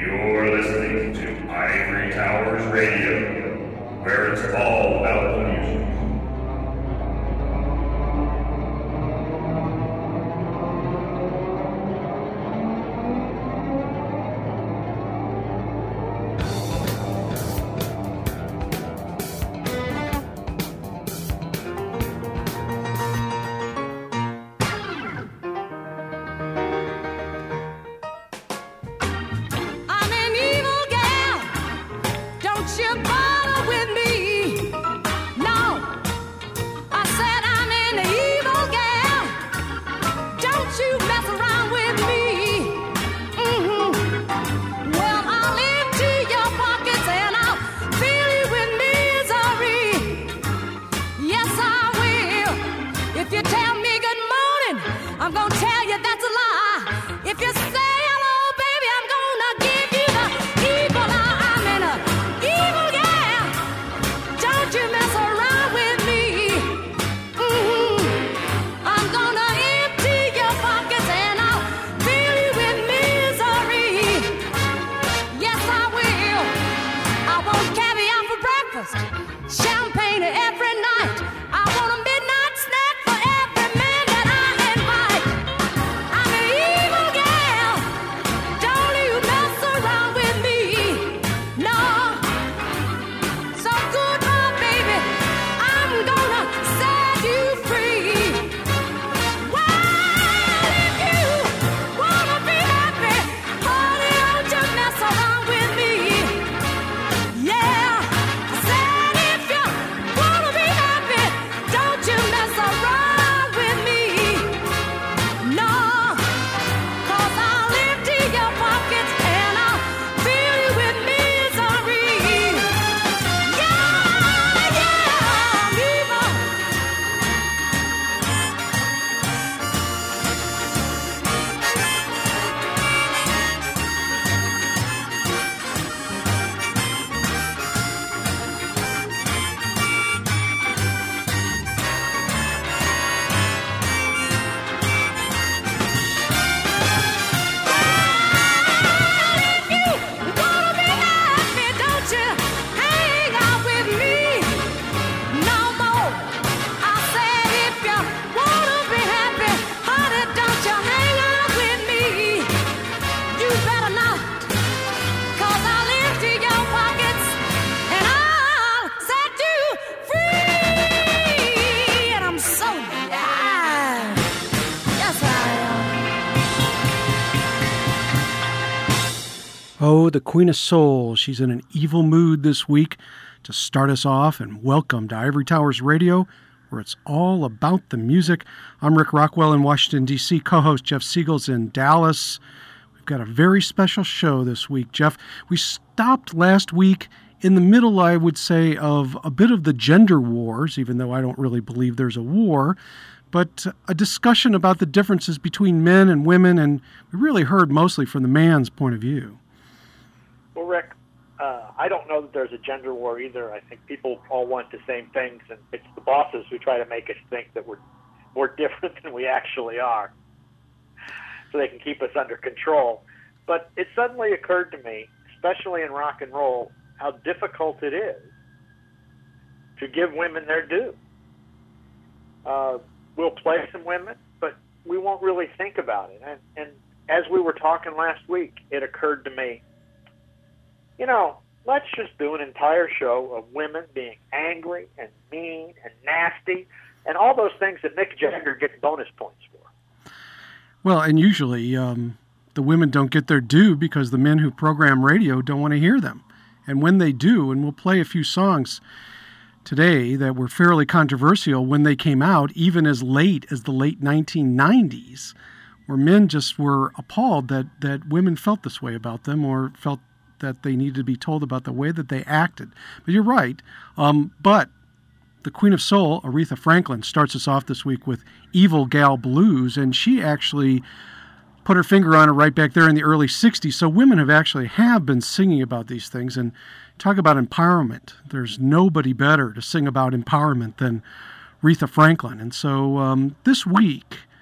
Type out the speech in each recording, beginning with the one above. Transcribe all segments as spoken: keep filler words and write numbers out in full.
You're listening to Ivory Towers Radio, where it's all about the music. Oh, the Queen of Soul. She's in an evil mood this week to start us off, and welcome to Ivory Towers Radio, where it's all about the music. I'm Rick Rockwell in Washington, D C, co-host Jeff Siegel's in Dallas. We've got a very special show this week, Jeff. We stopped last week in the middle, I would say, of a bit of the gender wars, even though I don't really believe there's a war, but a discussion about the differences between men and women, and we really heard mostly from the man's point of view. Well, Rick, uh, I don't know that there's a gender war either. I think people all want the same things, and it's the bosses who try to make us think that we're more different than we actually are, so they can keep us under control. But it suddenly occurred to me, especially in rock and roll, how difficult it is to give women their due. Uh, we'll play some women, but we won't really think about it. And, and as we were talking last week, it occurred to me, you know, let's just do an entire show of women being angry and mean and nasty and all those things that Mick Jagger gets bonus points for. Well, and usually um, the women don't get their due because the men who program radio don't want to hear them. And when they do, and we'll play a few songs today that were fairly controversial when they came out, even as late as the late nineteen nineties, where men just were appalled that, that women felt this way about them or felt that they needed to be told about the way that they acted. But you're right. Um, but the Queen of Soul, Aretha Franklin, starts us off this week with Evil Gal Blues, and she actually put her finger on it right back there in the early sixties. So women have actually have been singing about these things, and talk about empowerment. There's nobody better to sing about empowerment than Aretha Franklin. And so um, this week,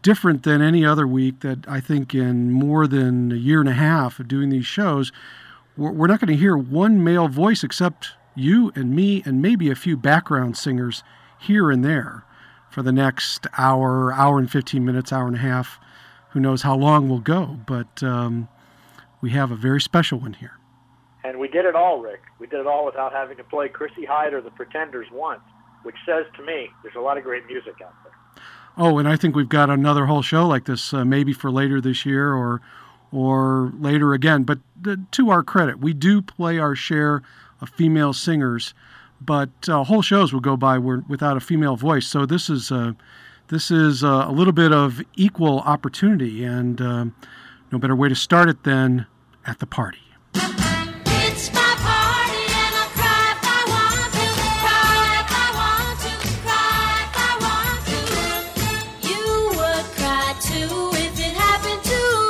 different than any other week that I think in more than a year and a half of doing these shows, we're, we're not going to hear one male voice except you and me and maybe a few background singers here and there for the next hour, hour and fifteen minutes, hour and a half. Who knows how long we'll go, but um, we have a very special one here. And we did it all, Rick. We did it all without having to play Chrissie Hynde or the Pretenders once, which says to me there's a lot of great music out there. Oh, and I think we've got another whole show like this, uh, maybe for later this year or or later again. But uh, to our credit, we do play our share of female singers, but uh, whole shows will go by without a female voice. So this is uh, this is uh, a little bit of equal opportunity, and uh, no better way to start it than at the party. It's my party and I'll cry if I want to, cry if I want to, cry if I want to. You would cry too if it happened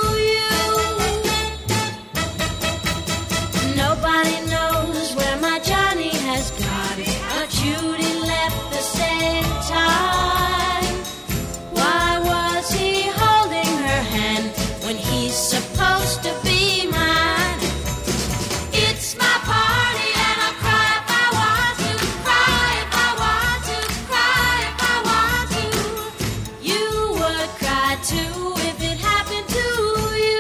to you. Nobody knows where my Johnny has gone, but Judy left the same time. Why was he holding her hand when he's supposed to be mine? It's my party and I'll cry if I want to, cry if I want to, cry if I want to. You would cry too if it happened to you.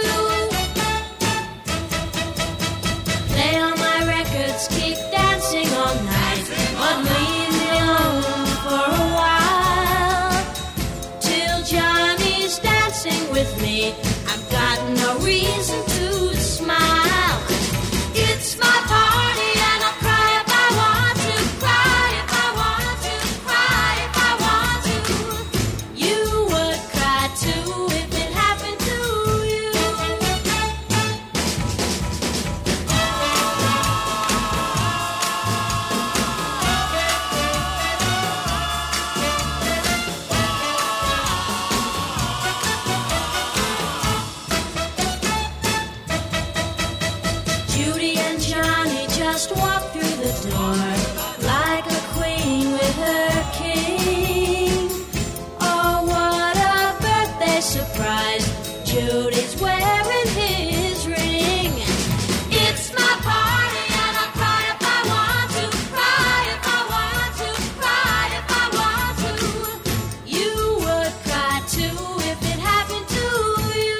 Play all my records, keep dancing all night, but leave me alone for a while. Till Johnny's dancing with me, I've got no reason to smile. It's my party and I'll cry if I want to, cry if I want to, cry if I want to. You would cry too if it happened to you. Judy and Johnny just walked through the door like a queen with her king. Oh, what a birthday surprise! Judy's wearing his ring. It's my party and I'll cry if I want to, cry if I want to, cry if I want to. You would cry too if it happened to you.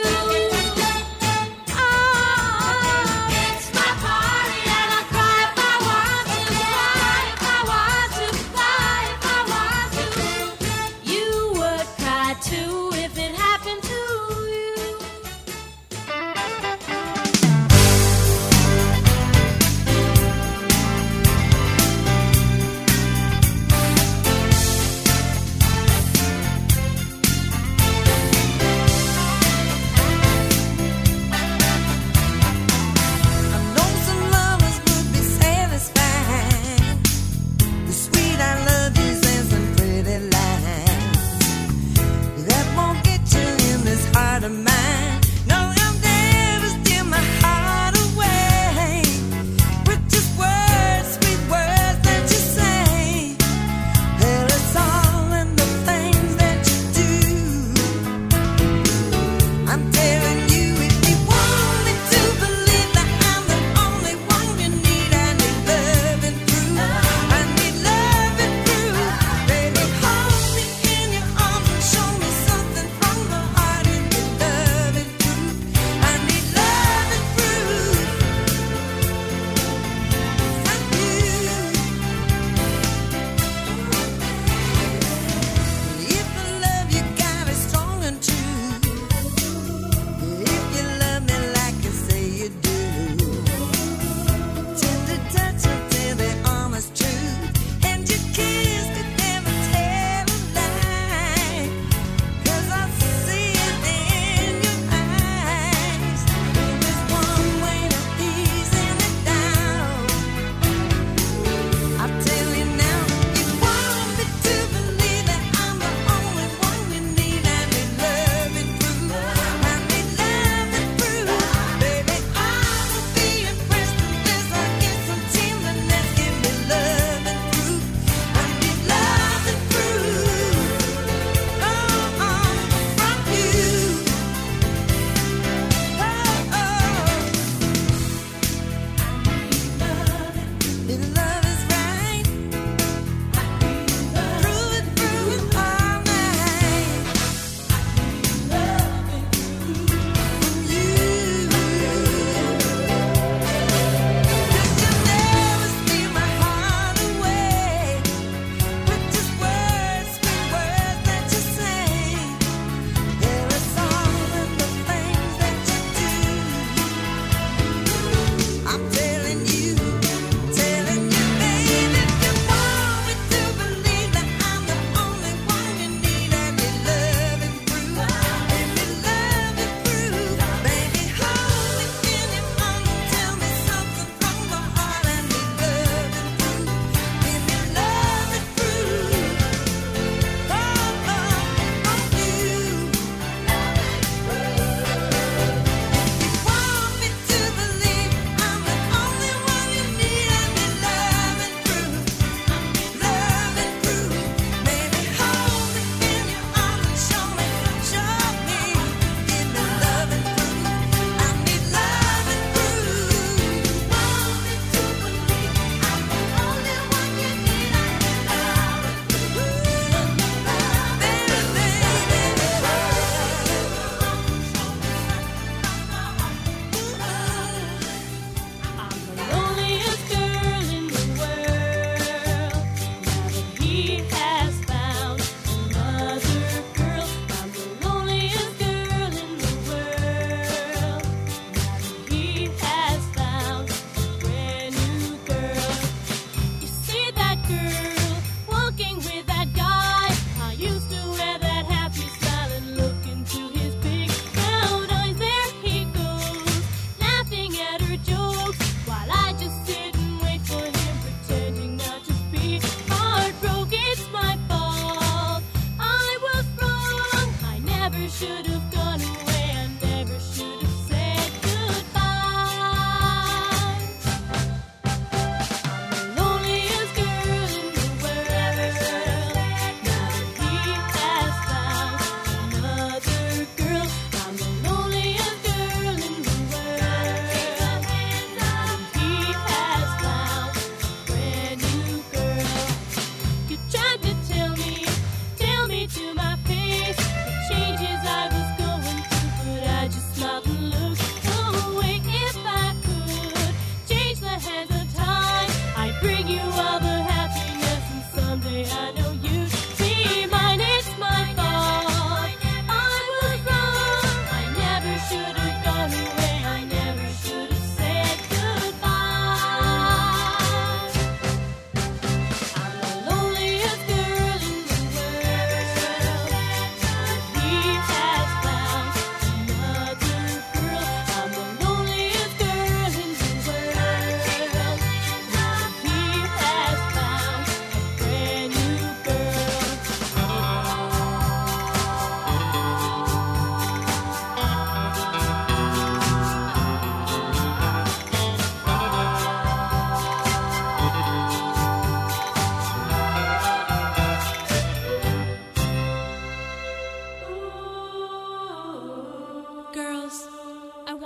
Oh, it's my party and I'll cry if I want to, cry if I want to, cry if I want to. You would cry too if it happened to you. I know some lovers would be satisfied. The sweet I love you and some pretty lies. That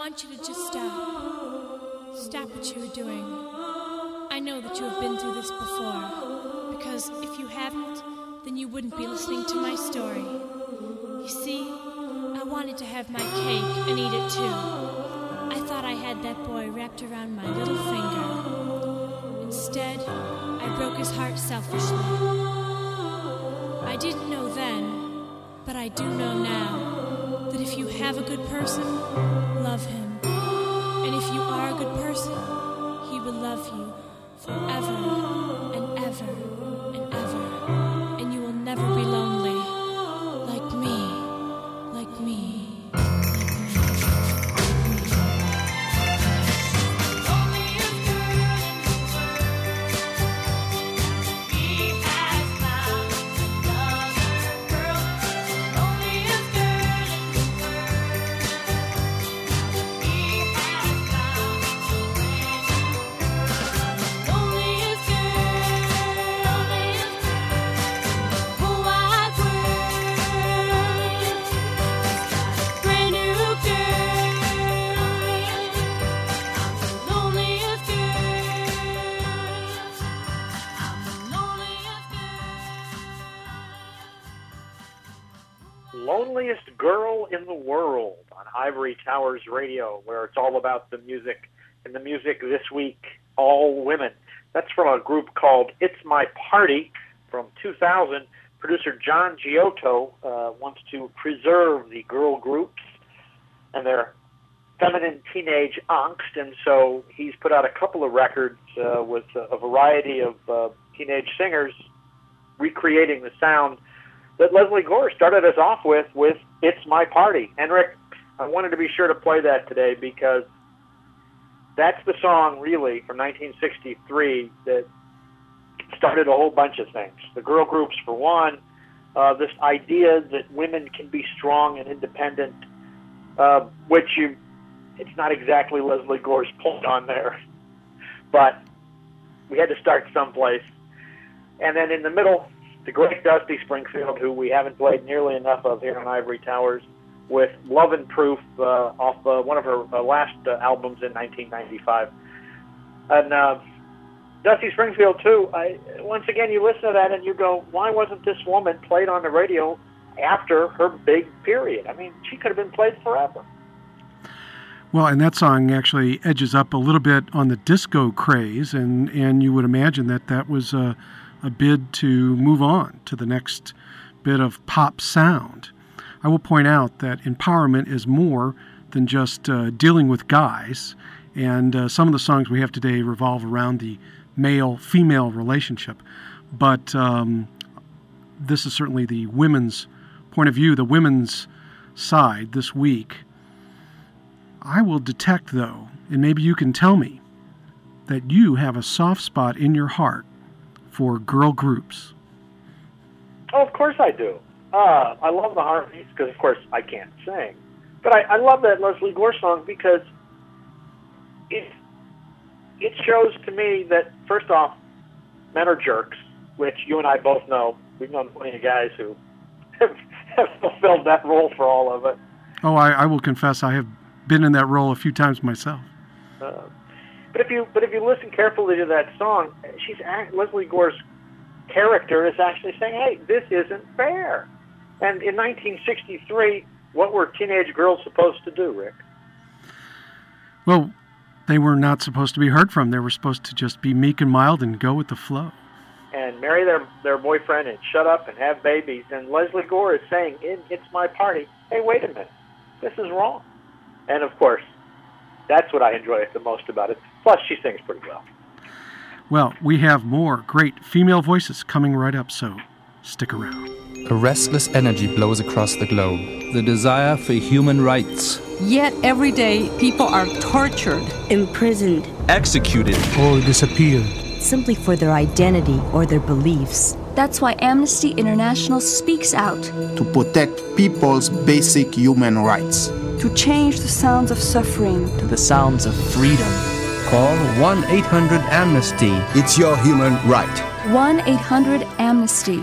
want you to just stop. Stop what you were doing. I know that you have been through this before, because if you haven't, then you wouldn't be listening to my story. You see, I wanted to have my cake and eat it too. I thought I had that boy wrapped around my little finger. Instead, I broke his heart selfishly. I didn't know then, but I do know now, that if you have a good person, love him. And if you are a good person, he will love you forever and ever and ever. And you will never be lonely like me, like me. Loneliest Girl in the World on Ivory Towers Radio, where it's all about the music. And the music this week, all women. That's from a group called It's My Party from two thousand. Producer John Giotto uh, wants to preserve the girl groups and their feminine teenage angst, and so he's put out a couple of records uh, with a, a variety of uh, teenage singers recreating the sound that Leslie Gore started us off with, with It's My Party. And Rick, I wanted to be sure to play that today because that's the song, really, from nineteen sixty-three that started a whole bunch of things. The girl groups, for one, uh, this idea that women can be strong and independent, uh, which you, it's not exactly Leslie Gore's point on there, but we had to start someplace. And then in the middle, the great Dusty Springfield, who we haven't played nearly enough of here on Ivory Towers, with Love and Proof uh, off uh, one of her uh, last uh, albums in nineteen ninety-five. And uh, Dusty Springfield, too, I, once again, you listen to that and you go, why wasn't this woman played on the radio after her big period? I mean, she could have been played forever. Well, and that song actually edges up a little bit on the disco craze, and, and you would imagine that that was a, a bid to move on to the next bit of pop sound. I will point out that empowerment is more than just uh, dealing with guys, and uh, some of the songs we have today revolve around the male-female relationship. But um, this is certainly the women's point of view, the women's side this week. I will detect, though, and maybe you can tell me, that you have a soft spot in your heart for girl groups. Oh, of course I do. Uh, I love the harmonies because, of course, I can't sing. But I, I love that Leslie Gore song because it it shows to me that, first off, men are jerks, which you and I both know. We've known plenty of guys who have, have fulfilled that role for all of it. Oh, I, I will confess I have been in that role a few times myself. Uh, but if you but if you listen carefully to that song, she's Leslie Gore's character is actually saying, "Hey, this isn't fair." And in nineteen sixty-three, what were teenage girls supposed to do, Rick? Well, they were not supposed to be heard from. They were supposed to just be meek and mild and go with the flow. And marry their, their boyfriend and shut up and have babies. And Leslie Gore is saying, in It's My Party, hey, wait a minute, this is wrong. And, of course, that's what I enjoy the most about it. Plus, she sings pretty well. Well, we have more great female voices coming right up, so stick around. A restless energy blows across the globe. The desire for human rights. Yet every day, people are tortured, imprisoned, executed, or disappeared, simply for their identity or their beliefs. That's why Amnesty International speaks out. To protect people's basic human rights. To change the sounds of suffering to the sounds of freedom. Call one eight hundred amnesty. It's your human right. one eight hundred amnesty.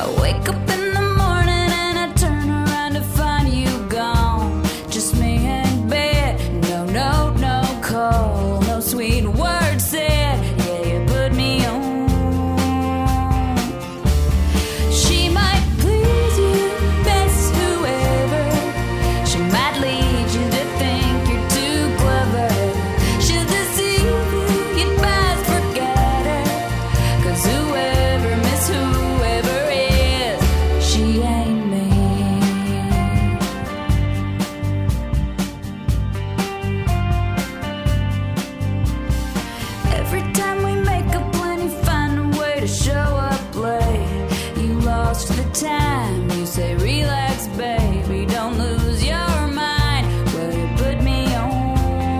I wake up in the morning and I turn around to find you gone. Just me in bed, no, no, no call, no sweet word said. Yeah, you put me on. She might please you, best whoever. She might lead you to think you're too clever. She'll deceive you, you'd best forget her. 'Cause whoever miss whoever is, she ain't me. Every time we make a plan, you find a way to show up late. You lost the time, you say relax baby, don't lose your mind. Well, you put me on.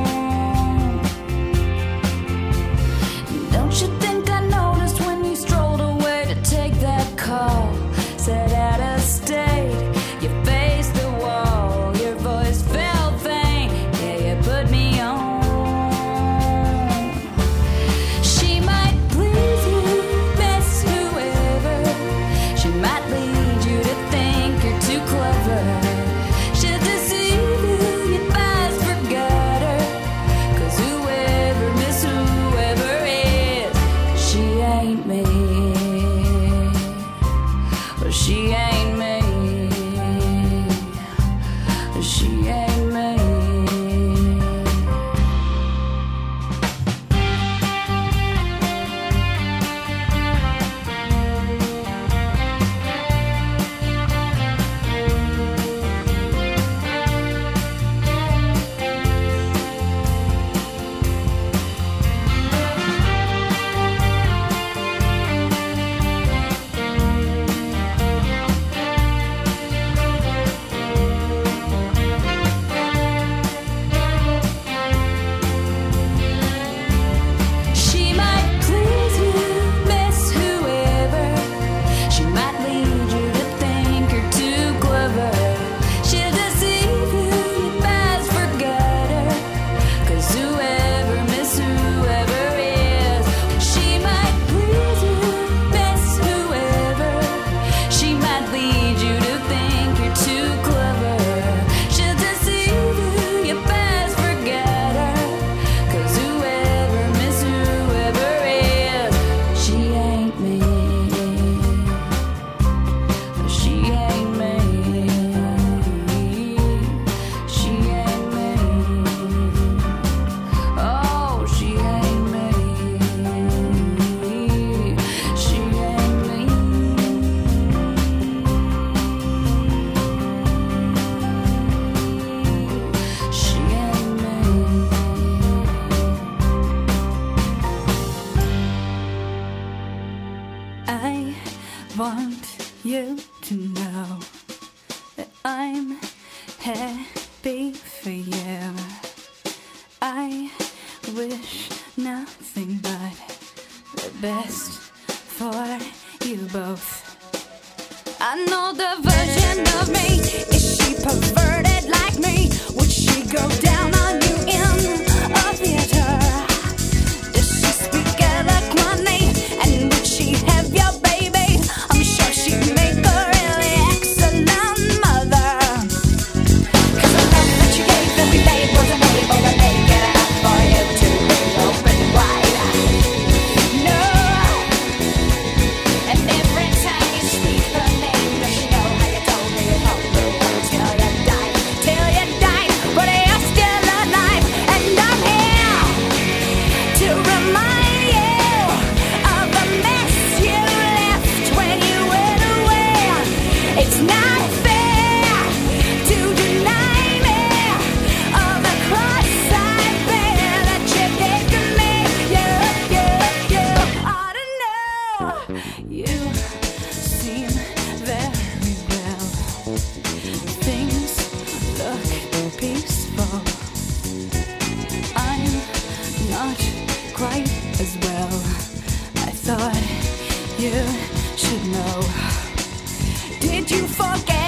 Don't you think I noticed when you strolled away to take that call? Said out of state, you faced the wall, your voice felt faint. Yeah, you put me on. She might please you, best whoever. She might lead you to think you're too clever. She'll deceive you, you'd best forget her. 'Cause whoever miss whoever is, she ain't me. Well, she ain't me. She ain't me. She might please you, best whoever. She might lead you to think you're too clever. She'll deceive you, you'd best forget her. 'Cause whoever miss whoever is, she might please you, best whoever. She might lead you to think you're too clever. She'll deceive you, you best forget her. 'Cause whoever miss whoever is, she ain't me. She ain't me. She ain't me. Oh, she ain't me. She ain't me. She ain't me. I want you to know that I'm happy for you. I wish nothing but the best for you both. I know the version of me. Is she perverted like me? Would she go down on you in a theater? Does she speak eloquently? And would she have your baby? I'm sure she'd make a really excellent mother. 'Cause the love that you gave that we made wasn't able to make it enough for you to be open wide. No. And every time you speak her name, does she know how you told me you told me till you died, till you died, but you're still alive, and I'm here to remind you of the mess you left when you went away. It's not fair to deny me of the cross I bear that you gave to me. You, you, you ought to know. You seem very well. Things look peaceful. I'm not quite as well. I thought you should know. Did you forget?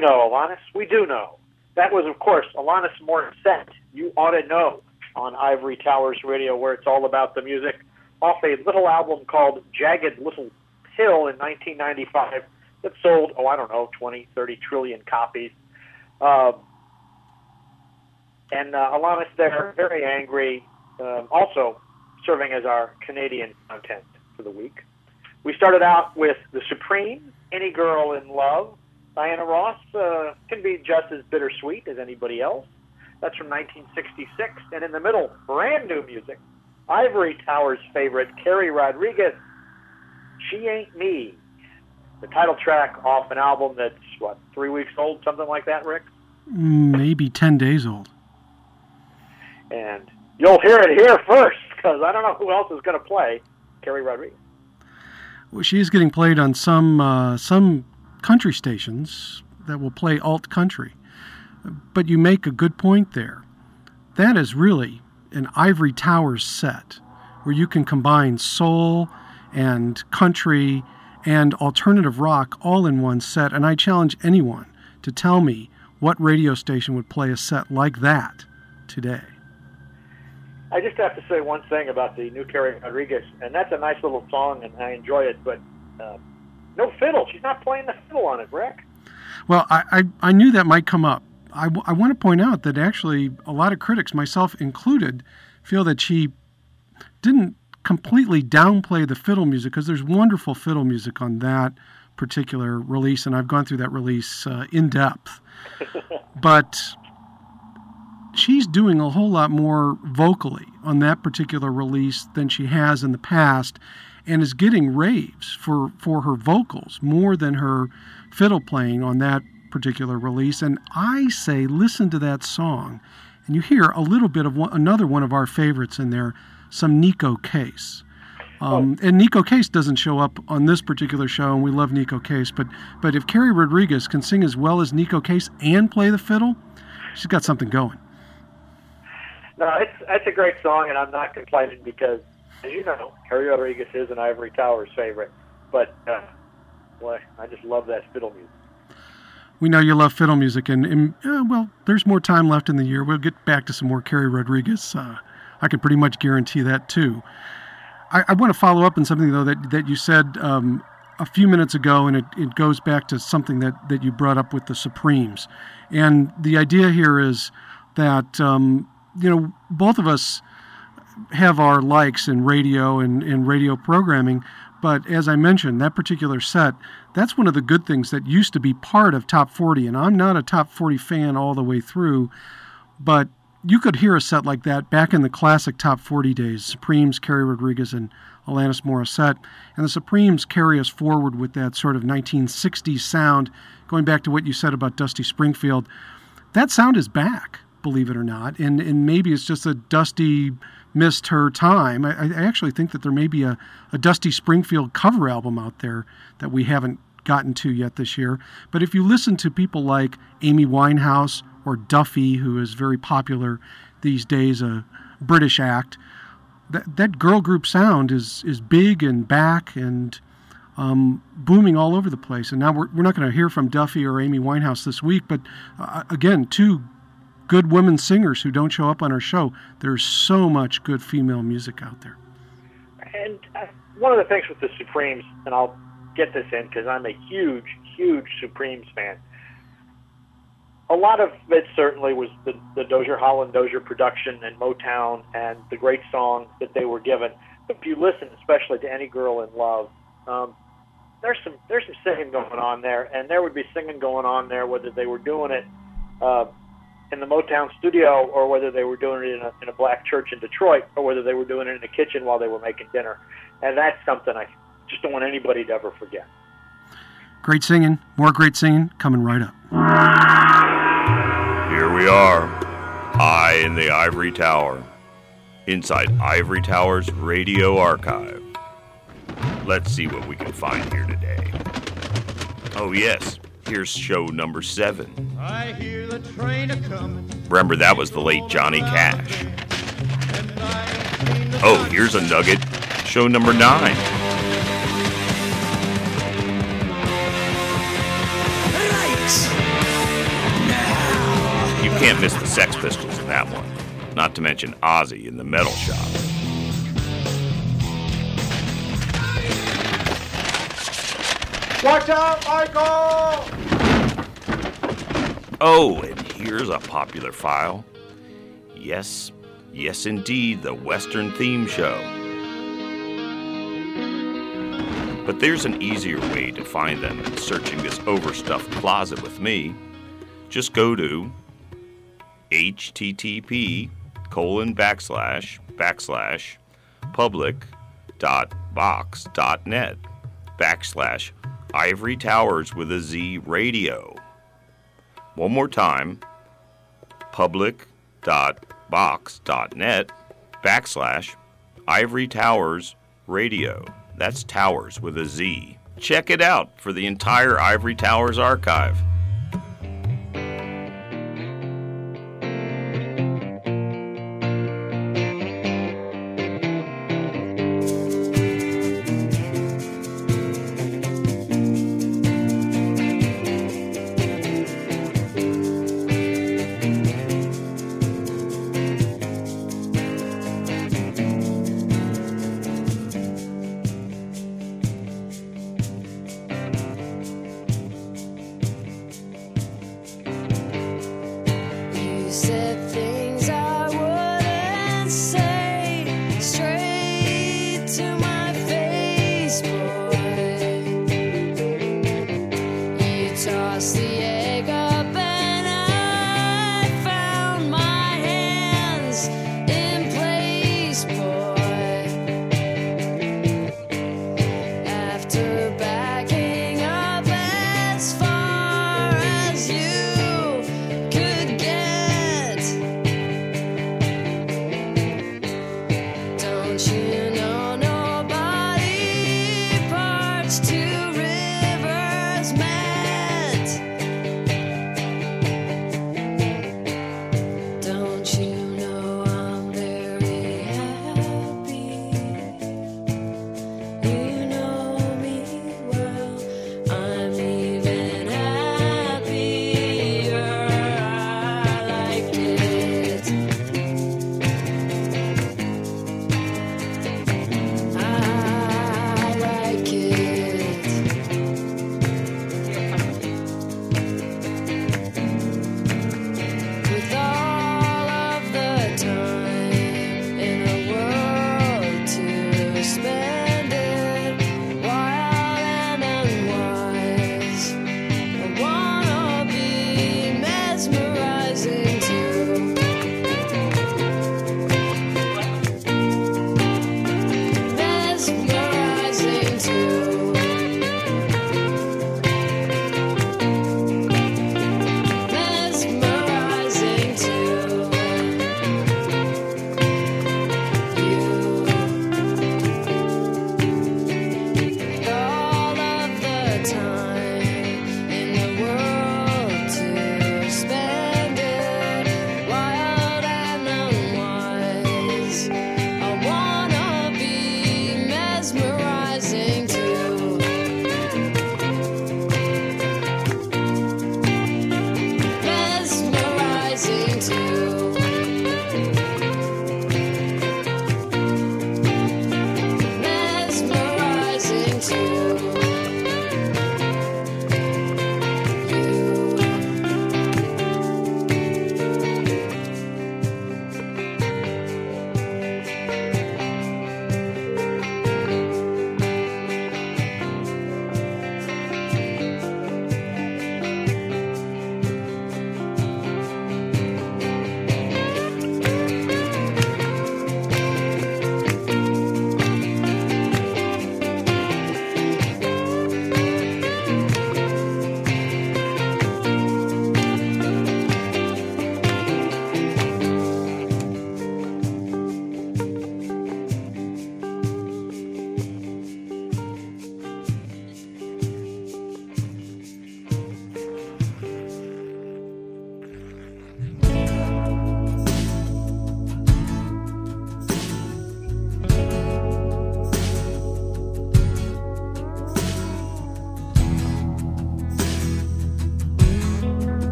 know, Alanis. We do know. That was, of course, Alanis Morissette. You Ought to Know on Ivory Towers Radio, where it's all about the music, off a little album called Jagged Little Pill in nineteen ninety-five that sold, oh, I don't know, twenty, thirty trillion copies. Um, and uh, Alanis there, very angry, um, also serving as our Canadian content for the week. We started out with The Supremes, Any Girl in Love. Diana Ross uh, can be just as bittersweet as anybody else. That's from nineteen sixty-six. And in the middle, brand new music, Ivory Towers' favorite, Carrie Rodriguez, She Ain't Me. The title track off an album that's, what, three weeks old, something like that, Rick? Maybe ten days old. And you'll hear it here first, because I don't know who else is going to play Carrie Rodriguez. Well, she is getting played on some uh, some country stations that will play alt country. But you make a good point there. That is really an Ivory Towers set where you can combine soul and country and alternative rock all in one set. And I challenge anyone to tell me what radio station would play a set like that today. I just have to say one thing about the new Carrie Rodriguez, and that's a nice little song, and I enjoy it, but uh, no fiddle. She's not playing the fiddle on it, Rick. Well, I, I, I knew that might come up. I, w- I want to point out that actually a lot of critics, myself included, feel that she didn't completely downplay the fiddle music, because there's wonderful fiddle music on that particular release, and I've gone through that release uh, in depth. But she's doing a whole lot more vocally on that particular release than she has in the past, and is getting raves for, for her vocals more than her fiddle playing on that particular release. And I say listen to that song, and you hear a little bit of one, another one of our favorites in there, some Neko Case. Um, oh. And Neko Case doesn't show up on this particular show, and we love Neko Case, but but if Carrie Rodriguez can sing as well as Neko Case and play the fiddle, she's got something going. No, it's it's a great song, and I'm not complaining because, as you know, Carrie Rodriguez is an Ivory Towers favorite. But, uh, boy, I just love that fiddle music. We know you love fiddle music, and, and uh, well, there's more time left in the year. We'll get back to some more Carrie Rodriguez. Uh, I can pretty much guarantee that, too. I, I want to follow up on something, though, that, that you said um, a few minutes ago, and it, it goes back to something that, that you brought up with the Supremes. And the idea here is that, um, you know, both of us have our likes in radio and, and radio programming, but as I mentioned, that particular set, that's one of the good things that used to be part of Top forty, and I'm not a Top forty fan all the way through, but you could hear a set like that back in the classic Top forty days, Supremes, Carrie Rodriguez, and Alanis Morissette, and the Supremes carry us forward with that sort of nineteen sixties sound, going back to what you said about Dusty Springfield. That sound is back, believe it or not, and, and maybe it's just a Dusty missed her time. I, I actually think that there may be a, a Dusty Springfield cover album out there that we haven't gotten to yet this year. But if you listen to people like Amy Winehouse or Duffy, who is very popular these days, a British act, that that girl group sound is is big and back and um, booming all over the place. And now we're, we're not going to hear from Duffy or Amy Winehouse this week, but uh, again, two good women singers who don't show up on our show. There's so much good female music out there. And uh, one of the things with the Supremes, and I'll get this in because I'm a huge, huge Supremes fan. A lot of it certainly was the, the Dozier Holland Dozier production and Motown and the great songs that they were given. But if you listen, especially to Any Girl in Love, um, there's some there's some singing going on there, and there would be singing going on there whether they were doing it uh, in the Motown studio or whether they were doing it in a, in a black church in Detroit or whether they were doing it in the kitchen while they were making dinner. And that's something I just don't want anybody to ever forget. Great singing, more great singing coming right up. Here we are, high in the Ivory Tower, inside Ivory Tower's radio archive. Let's see what we can find here today. Oh yes, here's show number seven. I hear the train a-comin'. Remember, that was the late Johnny Cash. Oh, here's a nugget. Show number nine. Right. Can't miss the Sex Pistols in that one, not to mention Ozzy in the Metal Shop. Watch out, Michael! Oh, and here's a popular file. Yes, yes indeed, the Western theme show. But there's an easier way to find them than searching this overstuffed closet with me. Just go to http colon backslash backslash public dot box dot net backslash Ivory Towers with a Z radio. One more time, public dot box dot net backslash Ivory Towers radio. That's Towers with a Z. Check it out for the entire Ivory Towers archive.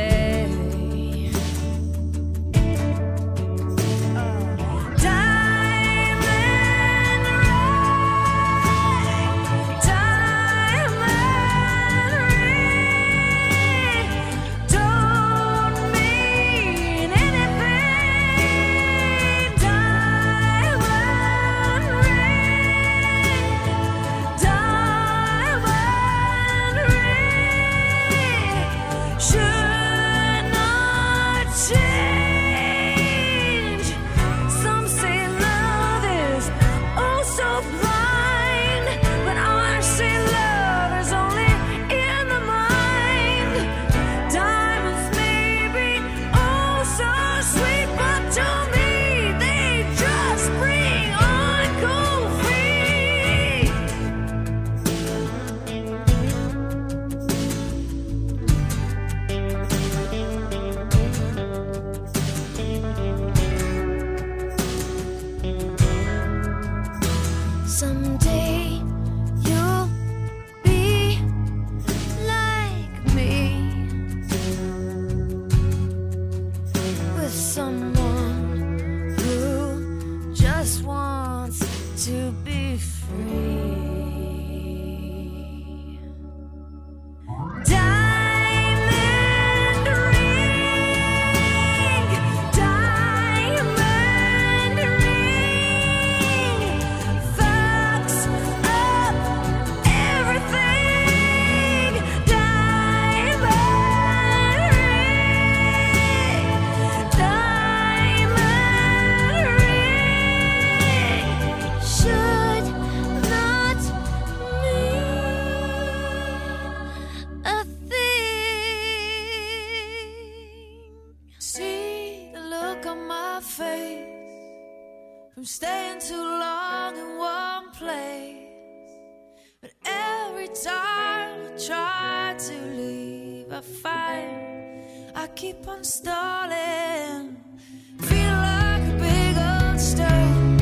day. From staying too long in one place. But every time I try to leave, I find I keep on stalling. Feel like a big old stone,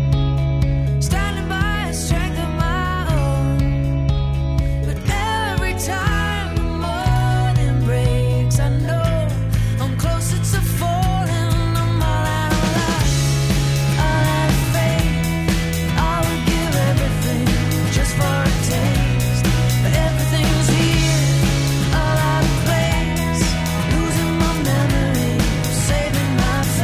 standing by a strength of my own. But every time the morning breaks, I know I'm closer to falling. Saving my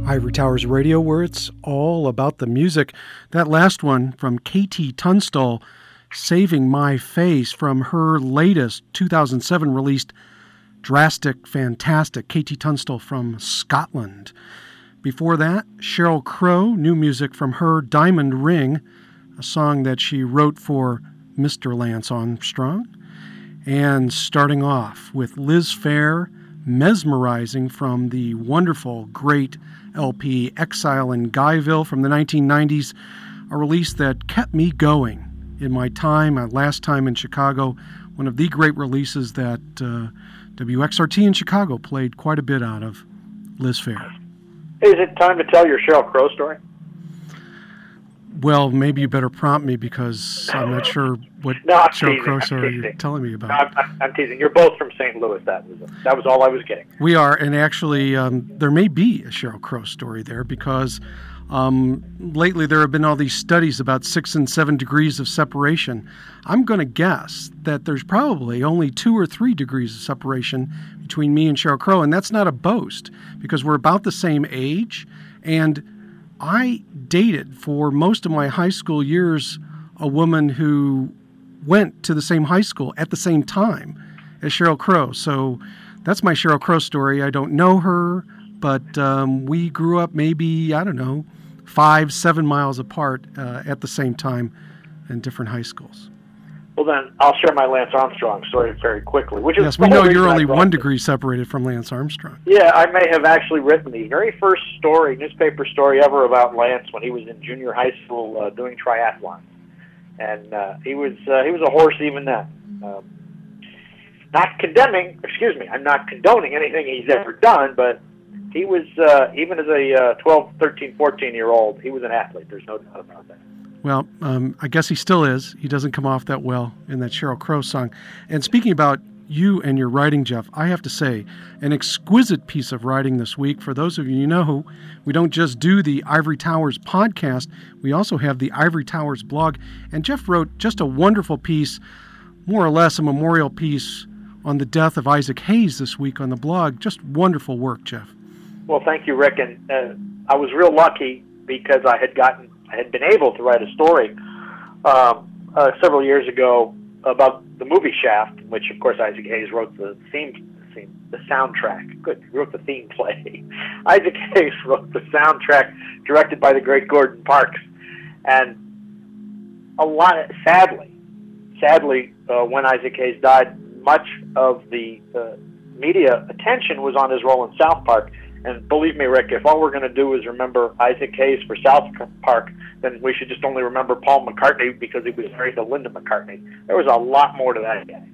Ivory Towers Radio, where it's all about the music. That last one from K T Tunstall, Saving My Face, from her latest two thousand seven released Drastic Fantastic, K T Tunstall from Scotland. Before that, Sheryl Crow, new music from her Diamond Ring, a song that she wrote for Mister Lance Armstrong. And starting off with Liz Phair, Mesmerizing, from the wonderful, great L P Exile in Guyville from the nineteen nineties, a release that kept me going in my time, my last time in Chicago, one of the great releases that uh, W X R T in Chicago played quite a bit out of, Liz Phair. Is it time to tell your Sheryl Crow story? Well, maybe you better prompt me, because I'm not sure what no, I'm Sheryl teasing, Crow I'm story teasing. you're telling me about. No, I'm, I'm, I'm teasing. You're both from Saint Louis. That was that was all I was getting. We are, and actually, um, there may be a Sheryl Crow story there, because um, lately there have been all these studies about six and seven degrees of separation. I'm going to guess that there's probably only two or three degrees of separation between me and Sheryl Crow, and that's not a boast, because we're about the same age, and I dated for most of my high school years a woman who went to the same high school at the same time as Sheryl Crow. So that's my Sheryl Crow story. I don't know her, but um, we grew up maybe, I don't know, five, seven miles apart uh, at the same time in different high schools. Well, then I'll share my Lance Armstrong story very quickly. Which is yes, we know you're only one degree separated from Lance Armstrong. Yeah, I may have actually written the very first story, newspaper story ever about Lance when he was in junior high school uh, doing triathlons, and uh, he was uh, he was a horse even then. Um, not condemning, excuse me, I'm not condoning anything he's ever done, but he was uh, even as a uh, twelve, thirteen, fourteen year old, he was an athlete. There's no doubt about that. Well, um, I guess he still is. He doesn't come off that well in that Sheryl Crow song. And speaking about you and your writing, Jeff, I have to say, an exquisite piece of writing this week. For those of you who know, we don't just do the Ivory Towers podcast, we also have the Ivory Towers blog. And Jeff wrote just a wonderful piece, more or less a memorial piece, on the death of Isaac Hayes this week on the blog. Just wonderful work, Jeff. Well, thank you, Rick. And uh, I was real lucky because I had gotten I had been able to write a story um, uh, several years ago about the movie Shaft, which, of course, Isaac Hayes wrote the theme, theme the soundtrack. Good, he wrote the theme play. Isaac Hayes wrote the soundtrack, directed by the great Gordon Parks. And a lot, of, sadly, sadly, uh, when Isaac Hayes died, much of the uh, media attention was on his role in South Park. And believe me, Rick, if all we're going to do is remember Isaac Hayes for South Park, then we should just only remember Paul McCartney because he was married to Linda McCartney. There was a lot more to that guy.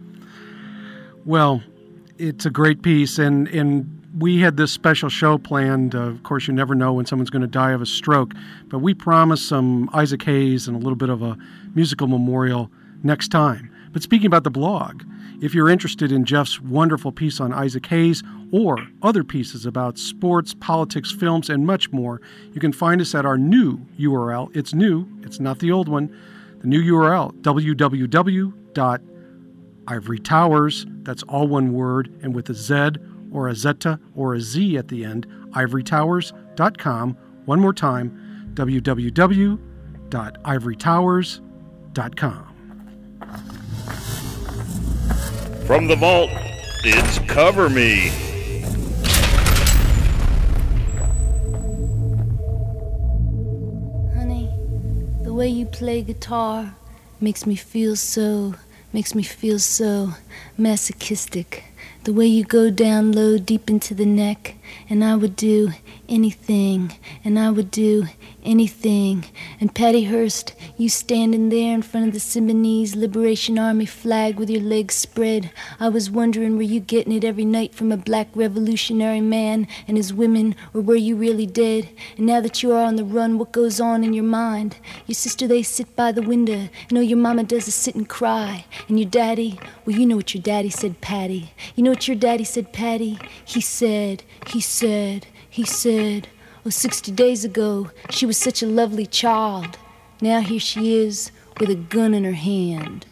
Well, it's a great piece, and, and we had this special show planned. Uh, of course, you never know when someone's going to die of a stroke, but we promised some Isaac Hayes and a little bit of a musical memorial next time. But speaking about the blog, if you're interested in Jeff's wonderful piece on Isaac Hayes or other pieces about sports, politics, films, and much more, you can find us at our new U R L. It's new. It's not the old one. The new U R L, w w w dot ivory towers, that's all one word, and with a Z or a Zeta or a Z at the end, ivory towers dot com. One more time, w w w dot ivory towers dot com. From the vault, it's Cover Me. Honey, the way you play guitar makes me feel so, makes me feel so masochistic. The way you go down low deep into the neck, and I would do anything, and I would do anything. And Patty Hearst, you standing there in front of the Symbionese Liberation Army flag with your legs spread. I was wondering, were you getting it every night from a black revolutionary man and his women, or were you really dead? And now that you are on the run, what goes on in your mind? Your sister, they sit by the window, and oh, your mama does is sit and cry. And your daddy, well, you know what your daddy said, Patty. You know what your daddy said, Patty? He said, he said, he said, oh, sixty days ago, she was such a lovely child. Now here she is with a gun in her hand.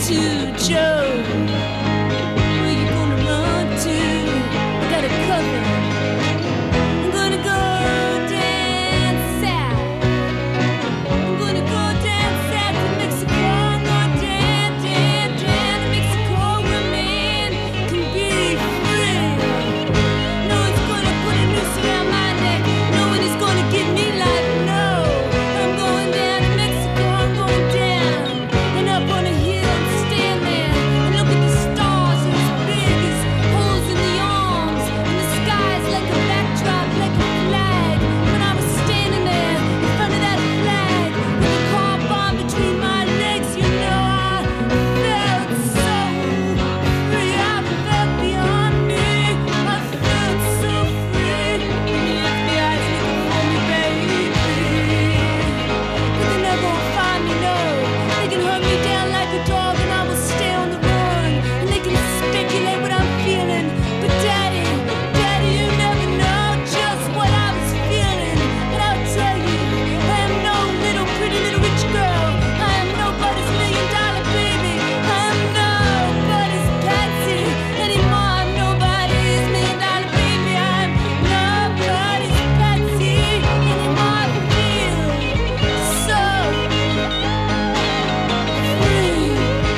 to, Joe? Where you gonna run to? I got a cover. I'm gonna go down south. I'm gonna go down south to Mexico. I'm going down, down, down to Mexico where man can be free. No one's gonna put a noose around my neck. No one is gonna give me life. No, I'm going down to Mexico. I'm going down and up on a hill and stand there and look at the stars as big as holes in the arms and the skies like a backdrop, like a flag. When I was standing there in front of that flag with a car bomb between my legs, you know I felt so free. I felt beyond me. I felt so free. And the F B I's looking for me, baby. But they're not gonna find me, no. They can hunt me down like a dog and I will stay on the run. And they can speculate what I'm feeling. But daddy, daddy, you never know just what I was feeling. But I'll tell you, I am no little pretty little rich girl. I am nobody's million dollar baby. I am nobody's patsy anymore. I'm nobody's million dollar baby. I'm nobody's patsy anymore. I feel so free.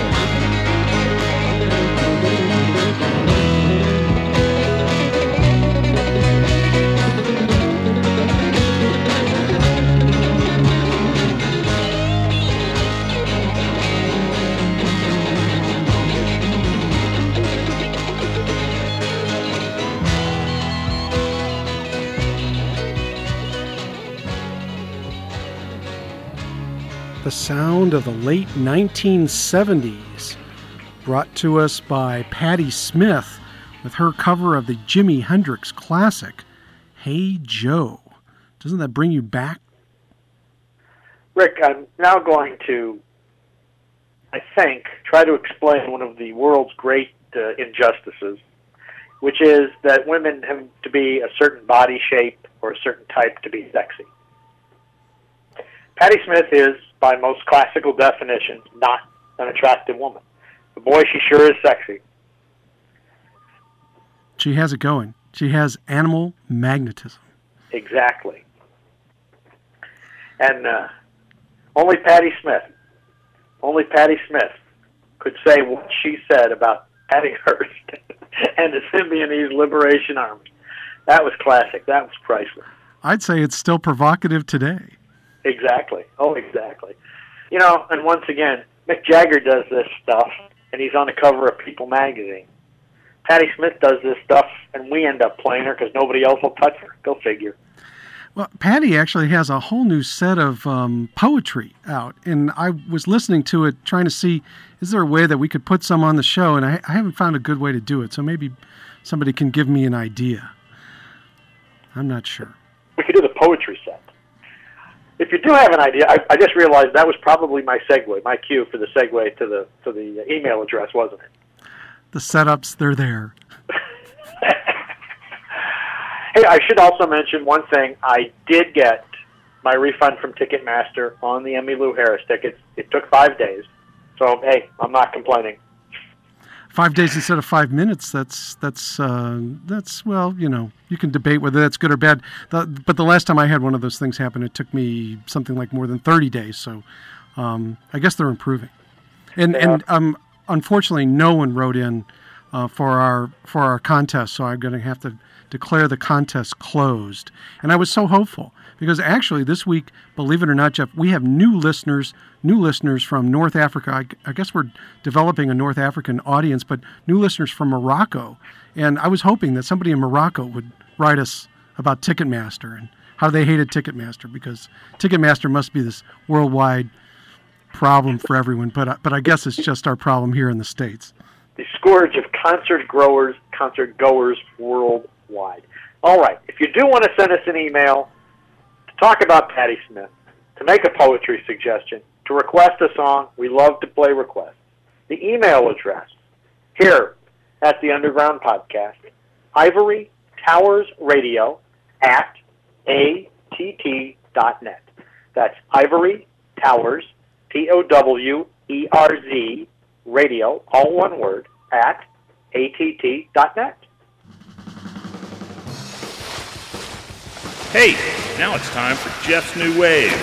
The sound of the late nineteen seventies, brought to us by Patti Smith with her cover of the Jimi Hendrix classic, Hey Joe. Doesn't that bring you back? Rick, I'm now going to, I think, try to explain one of the world's great uh, injustices, which is that women have to be a certain body shape or a certain type to be sexy. Patti Smith is, by most classical definitions, not an attractive woman. But boy, she sure is sexy. She has it going. She has animal magnetism. Exactly. And uh, only Patti Smith, only Patti Smith could say what she said about Patty Hearst and the Symbionese Liberation Army. That was classic. That was priceless. I'd say it's still provocative today. Exactly. Oh, exactly. You know, and once again, Mick Jagger does this stuff, and he's on the cover of People magazine. Patti Smith does this stuff, and we end up playing her because nobody else will touch her. Go figure. Well, Patti actually has a whole new set of um, poetry out, and I was listening to it, trying to see, is there a way that we could put some on the show, and I, I haven't found a good way to do it, so maybe somebody can give me an idea. I'm not sure. We could do the poetry set. If you do have an idea, I, I just realized that was probably my segue, my cue for the segue to the to the email address, wasn't it? The setups, they're there. Hey, I should also mention one thing. I did get my refund from Ticketmaster on the Emmylou Harris tickets. It took five days. So, hey, I'm not complaining. Five days instead of five minutes, that's, that's uh, that's well, you know, you can debate whether that's good or bad. The, but the last time I had one of those things happen, it took me something like more than thirty days. So um, I guess they're improving. And, Yeah. and um, unfortunately, no one wrote in uh, for our for our contest, so I'm going to have to declare the contest closed. And I was so hopeful because actually this week, believe it or not, Jeff, we have new listeners, new listeners from North Africa. I, I guess we're developing a North African audience, but new listeners from Morocco. And I was hoping that somebody in Morocco would write us about Ticketmaster and how they hated Ticketmaster, because Ticketmaster must be this worldwide problem for everyone. But but I guess it's just our problem here in the States. The scourge of concert growers, concert goers worldwide. All right. If you do want to send us an email to talk about Patti Smith, to make a poetry suggestion, to request a song, we love to play requests. The email address here at the Underground Podcast, Ivory Towers Radio at A T T dot net. That's Ivory Towers, T O W E R Z, radio, all one word, at A T T dot net. Hey, now it's time for Jeff's New Wave.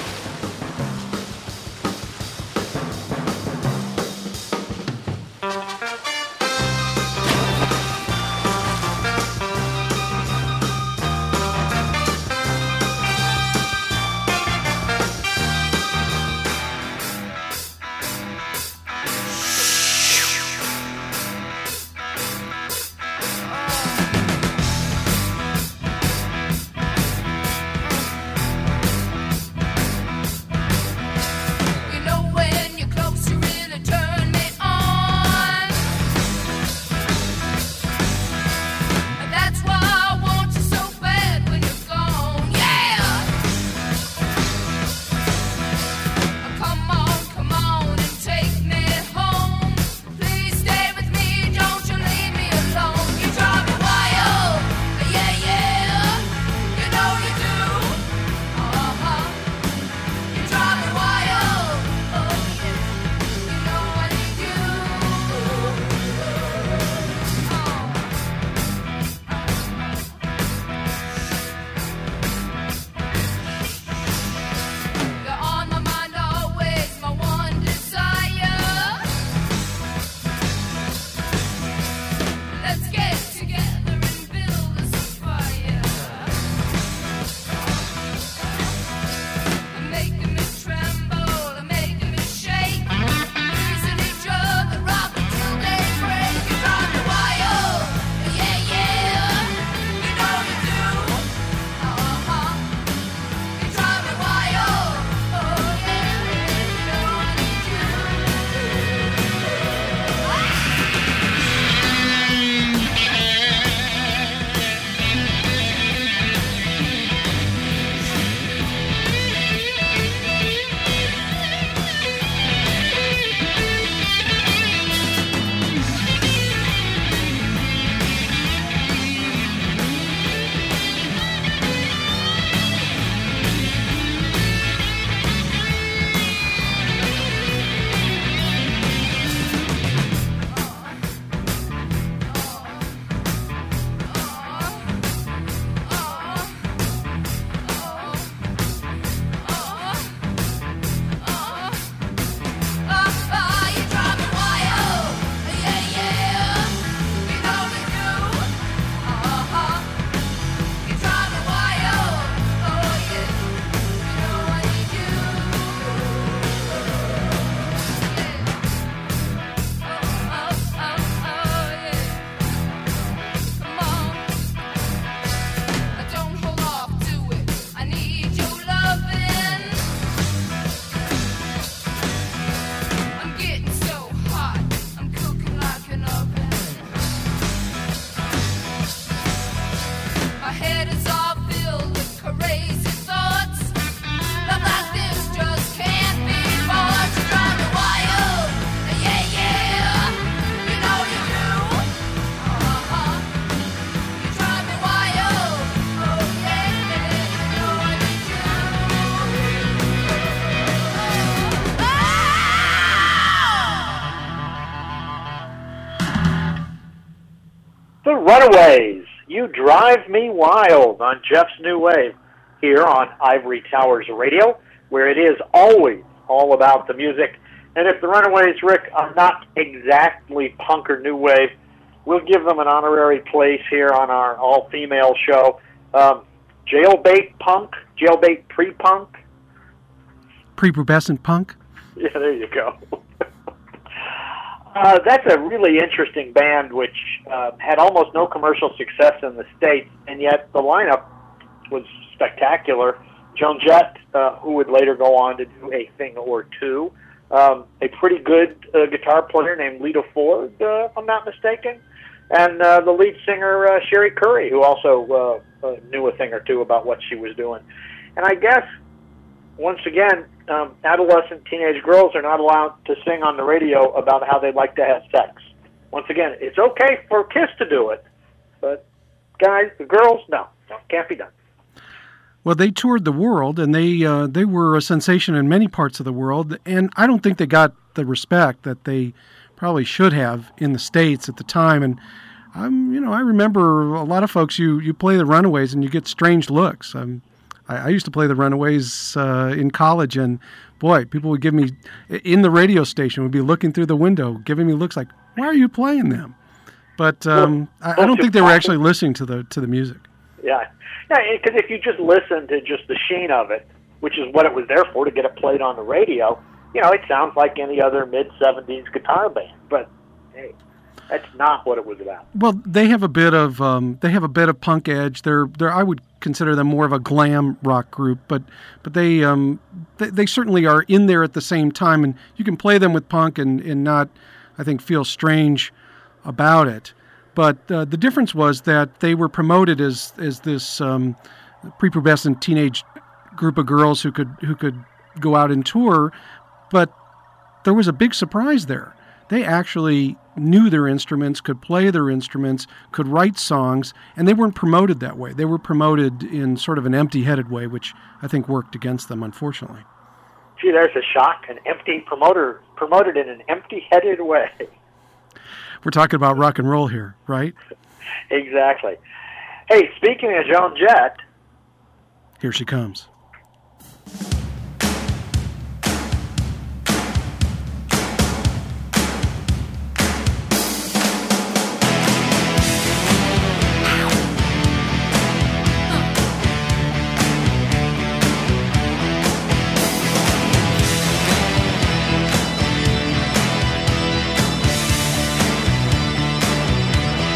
The Runaways, You Drive Me Wild on Jeff's New Wave here on Ivory Towers Radio, where it is always all about the music. And if the Runaways, Rick, are not exactly punk or new wave, we'll give them an honorary place here on our all-female show. Um, jailbait punk, jailbait pre-punk. Prepubescent punk? Yeah, there you go. Uh, that's a really interesting band which uh, had almost no commercial success in the States, and yet the lineup was spectacular. Joan Jett, uh, who would later go on to do a thing or two, um, a pretty good uh, guitar player named Lita Ford, uh, if I'm not mistaken, and uh, the lead singer, uh, Sherry Curry, who also uh, uh, knew a thing or two about what she was doing. And I guess, once again, um, adolescent teenage girls are not allowed to sing on the radio about how they like to have sex. Once again, it's okay for Kiss to do it, but guys, the girls, no, no, can't be done. Well, they toured the world, and they uh, they were a sensation in many parts of the world, and I don't think they got the respect that they probably should have in the States at the time. And I'm, you know, I remember a lot of folks, you, you play the Runaways and you get strange looks. Um, I, I used to play the Runaways uh, in college, and boy, people would give me, in the radio station, would be looking through the window, giving me looks like, why are you playing them? But um, well, I, I don't think they were actually listening to the to the music. Yeah, yeah, because if you just listen to just the sheen of it, which is what it was there for, to get it played on the radio, you know, it sounds like any other mid-seventies guitar band. But hey, that's not what it was about. Well, they have a bit of um, they have a bit of punk edge. They're they're I would consider them more of a glam rock group, but but they um they, they certainly are in there at the same time, and you can play them with punk and, and not, I think, feel strange about it. But uh, the difference was that they were promoted as as this um, prepubescent teenage group of girls who could who could go out and tour, but there was a big surprise there. They actually knew their instruments, could play their instruments, could write songs, and they weren't promoted that way. They were promoted in sort of an empty-headed way, which I think worked against them, unfortunately. Gee, there's a shock. An empty promoter promoted in an empty-headed way. We're talking about rock and roll here, right? Exactly. Hey, speaking of Joan Jett, here she comes.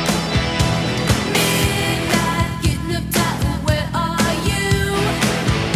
Midnight, getting up tight, where are you?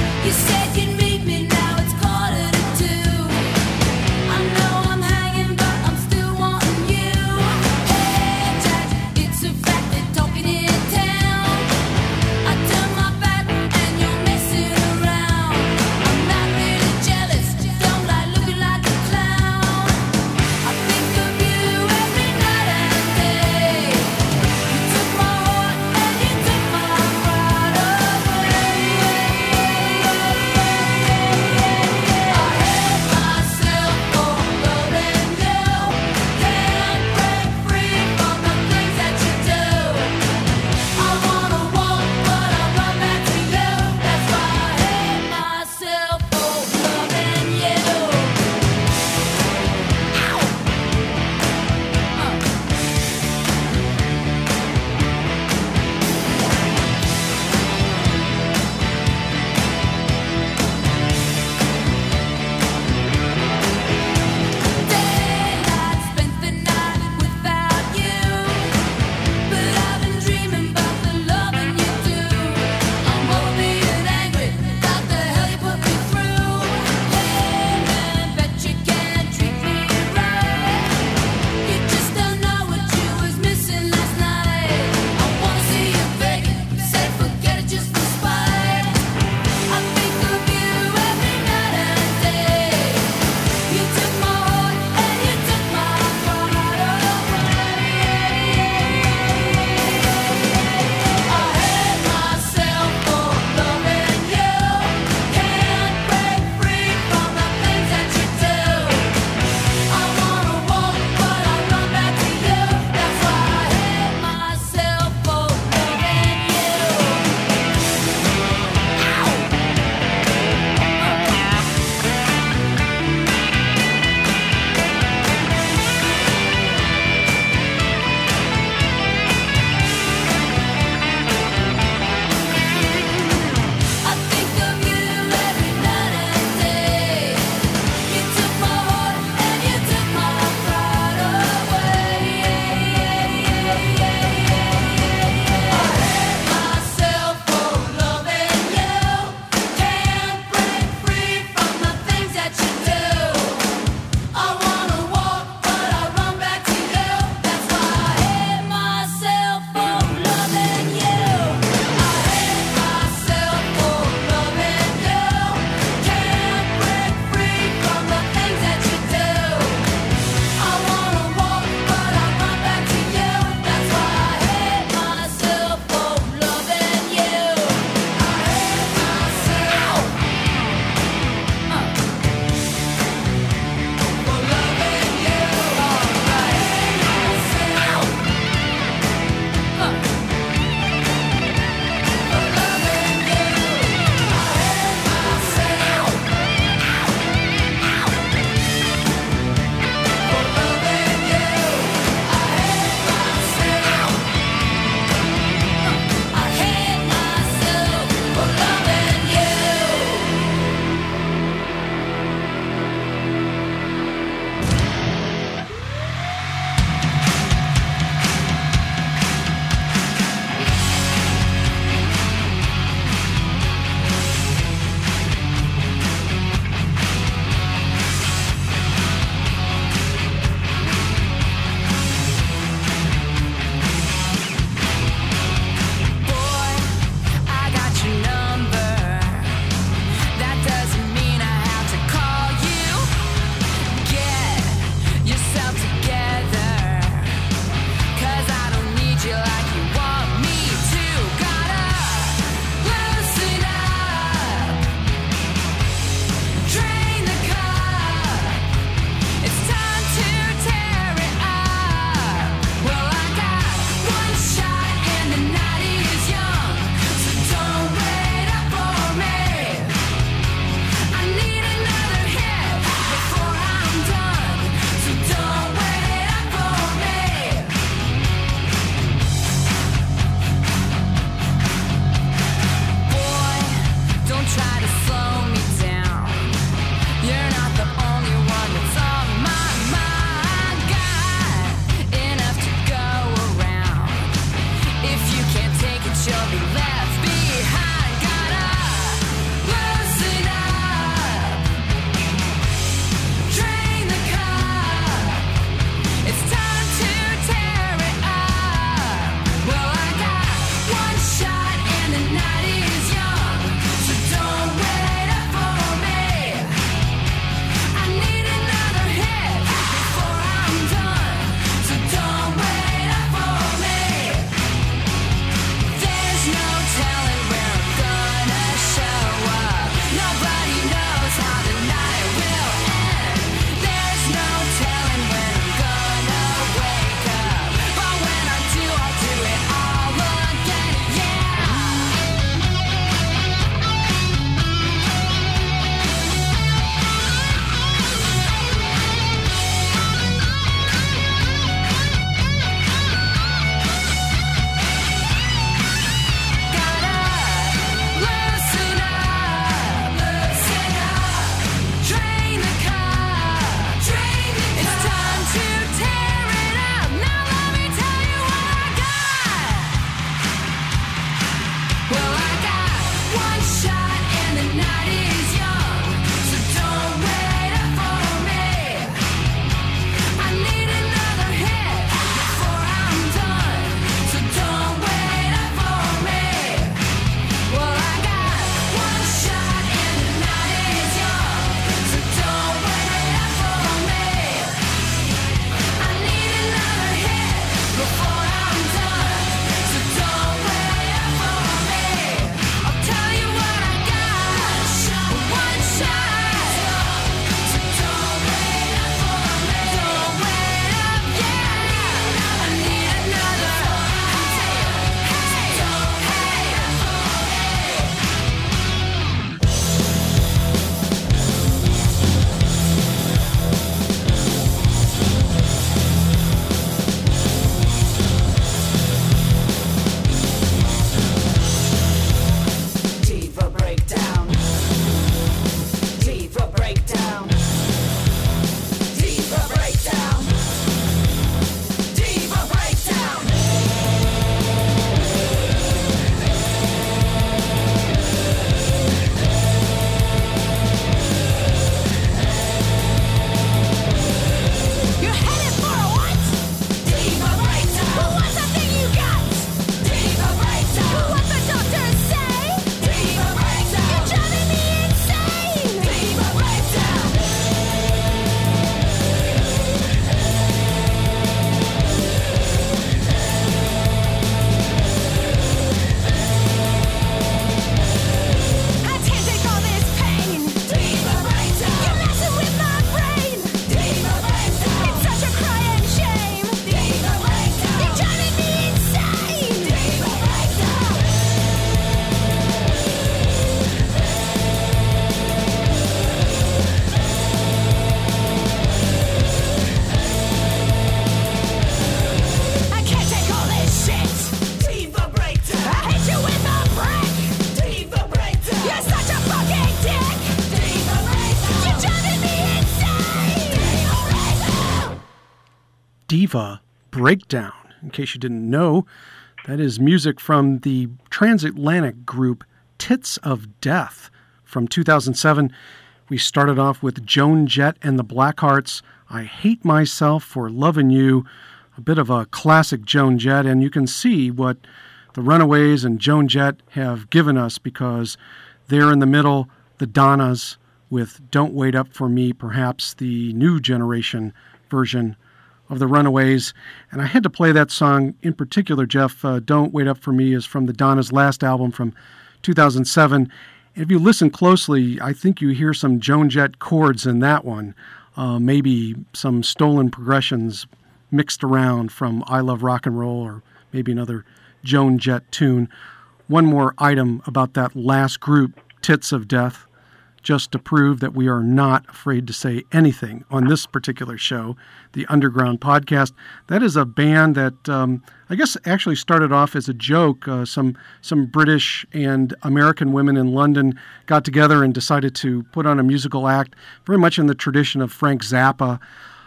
Diva Breakdown. In case you didn't know, that is music from the transatlantic group Tits of Death from two thousand seven. We started off with Joan Jett and the Blackhearts, I Hate Myself for Lovin' You, a bit of a classic Joan Jett, and you can see what the Runaways and Joan Jett have given us because they're in the middle, the Donnas with Don't Wait Up For Me, perhaps the new generation version of the Runaways. And I had to play that song in particular, Jeff. Uh, Don't Wait Up For Me is from the Donnas' last album from two thousand seven. If you listen closely, I think you hear some Joan Jett chords in that one, uh, maybe some stolen progressions mixed around from I Love Rock and Roll or maybe another Joan Jett tune. One more item about that last group, Tits of Death, just to prove that we are not afraid to say anything on this particular show, the Underground Podcast. That is a band that um, I guess actually started off as a joke. Uh, some some British and American women in London got together and decided to put on a musical act, very much in the tradition of Frank Zappa,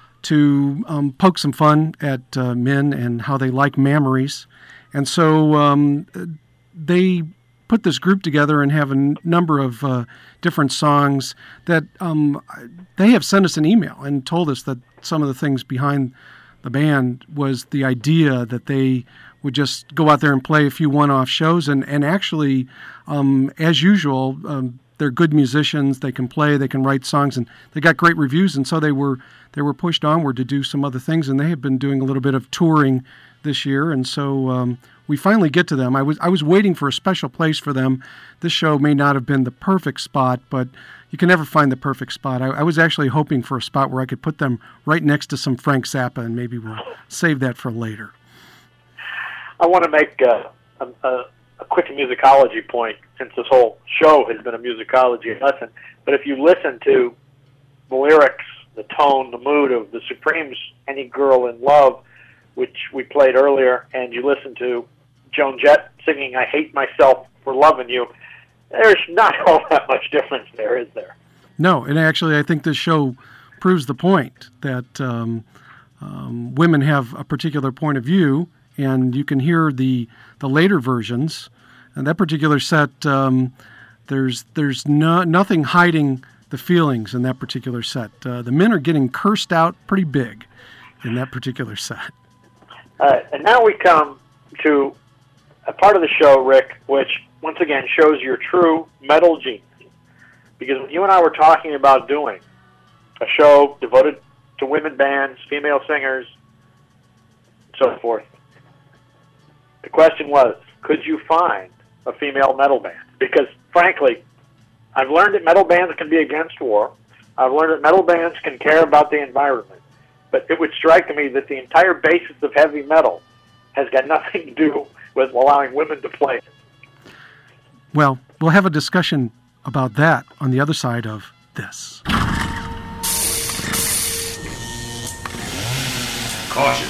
to um, poke some fun at uh, men and how they like mammaries. And so um, they put this group together and have a n- number of uh, different songs that um, they have sent us an email and told us that some of the things behind the band was the idea that they would just go out there and play a few one-off shows. And, and actually, um, as usual, um, they're good musicians. They can play, they can write songs, and they got great reviews. And so they were they were pushed onward to do some other things, and they have been doing a little bit of touring this year. And so um, we finally get to them. I was I was waiting for a special place for them. This show may not have been the perfect spot, but you can never find the perfect spot. I, I was actually hoping for a spot where I could put them right next to some Frank Zappa, and maybe we'll save that for later. I want to make uh, a, a, a quick musicology point, since this whole show has been a musicology lesson. But if you listen to the lyrics, the tone, the mood of the Supremes' Any Girl in Love, which we played earlier, and you listen to Joan Jett singing I Hate Myself for Loving You, there's not all that much difference there, is there? No, and actually I think this show proves the point that um, um, women have a particular point of view, and you can hear the the later versions. And that particular set, um, there's there's no, nothing hiding the feelings in that particular set. Uh, the men are getting cursed out pretty big in that particular set. Uh, and now we come to a part of the show, Rick, which once again shows your true metal genius. Because when you and I were talking about doing a show devoted to women bands, female singers, and so forth, the question was, could you find a female metal band? Because, frankly, I've learned that metal bands can be against war. I've learned that metal bands can care about the environment. But it would strike me that the entire basis of heavy metal has got nothing to do with allowing women to play it. Well, we'll have a discussion about that on the other side of this. Caution.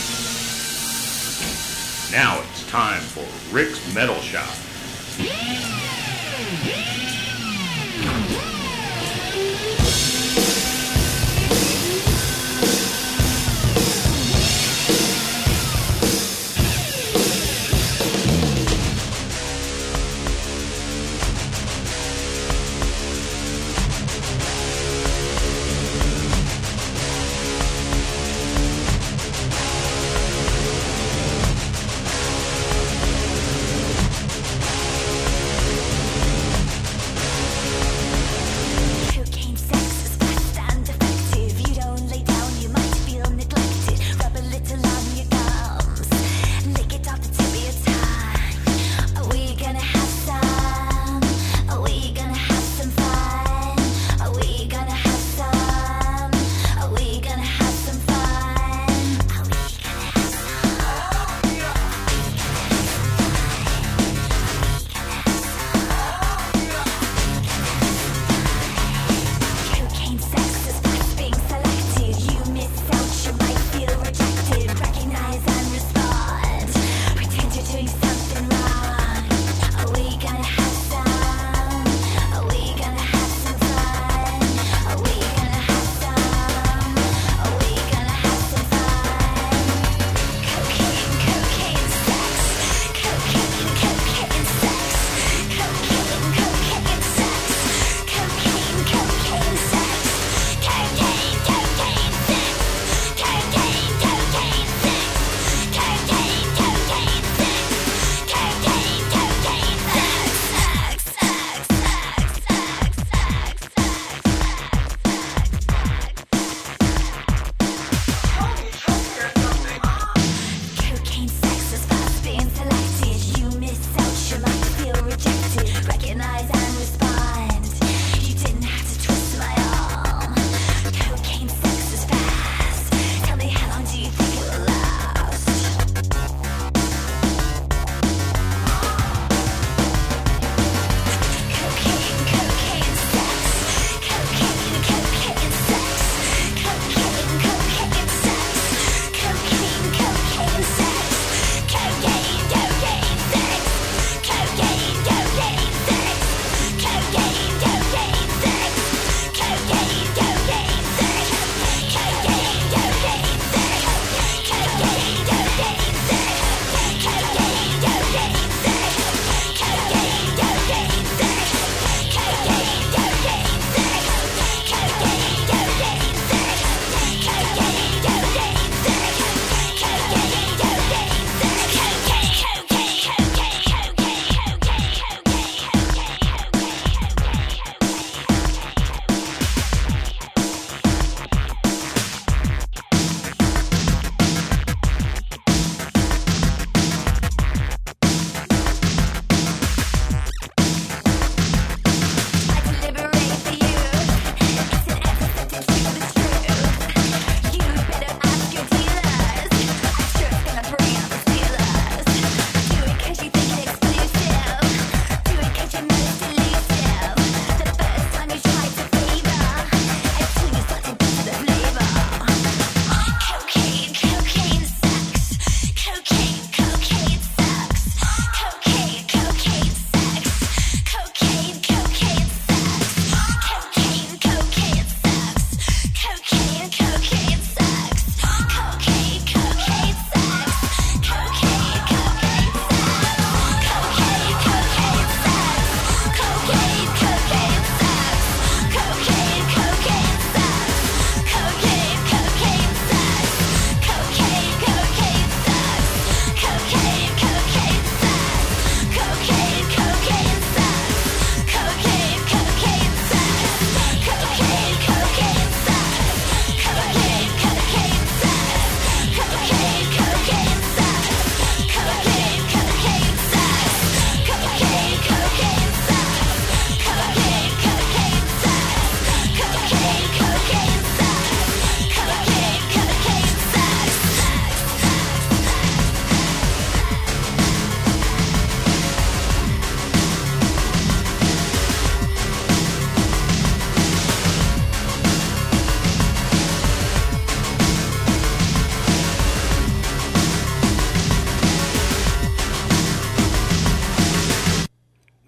Now it's time for Rick's Metal Shop.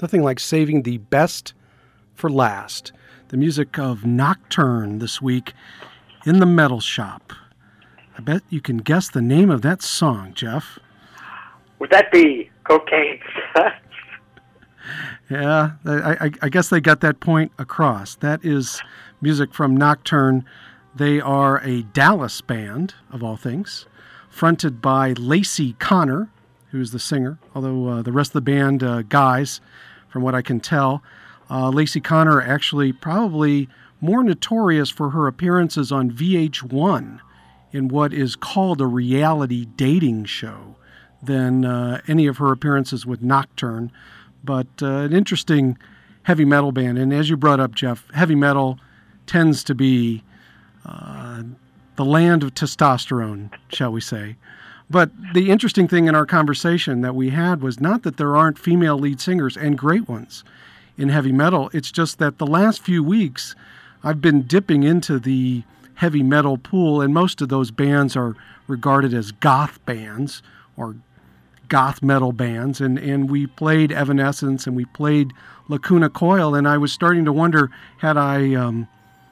Nothing like saving the best for last. The music of Nocturne this week in the Metal Shop. I bet you can guess the name of that song, Jeff. Would that be Cocaine Sex? Yeah, I, I, I guess they got that point across. That is music from Nocturne. They are a Dallas band, of all things, fronted by Lacey Connor, who's the singer, although uh, the rest of the band, uh, guys, from what I can tell. Uh, Lacey Connor actually probably more notorious for her appearances on V H one in what is called a reality dating show than uh, any of her appearances with Nocturne. But uh, an interesting heavy metal band. And as you brought up, Jeff, heavy metal tends to be uh, the land of testosterone, shall we say. But the interesting thing in our conversation that we had was not that there aren't female lead singers, and great ones, in heavy metal. It's just that the last few weeks I've been dipping into the heavy metal pool, and most of those bands are regarded as goth bands or goth metal bands, and, and we played Evanescence and we played Lacuna Coil, and I was starting to wonder, had I um,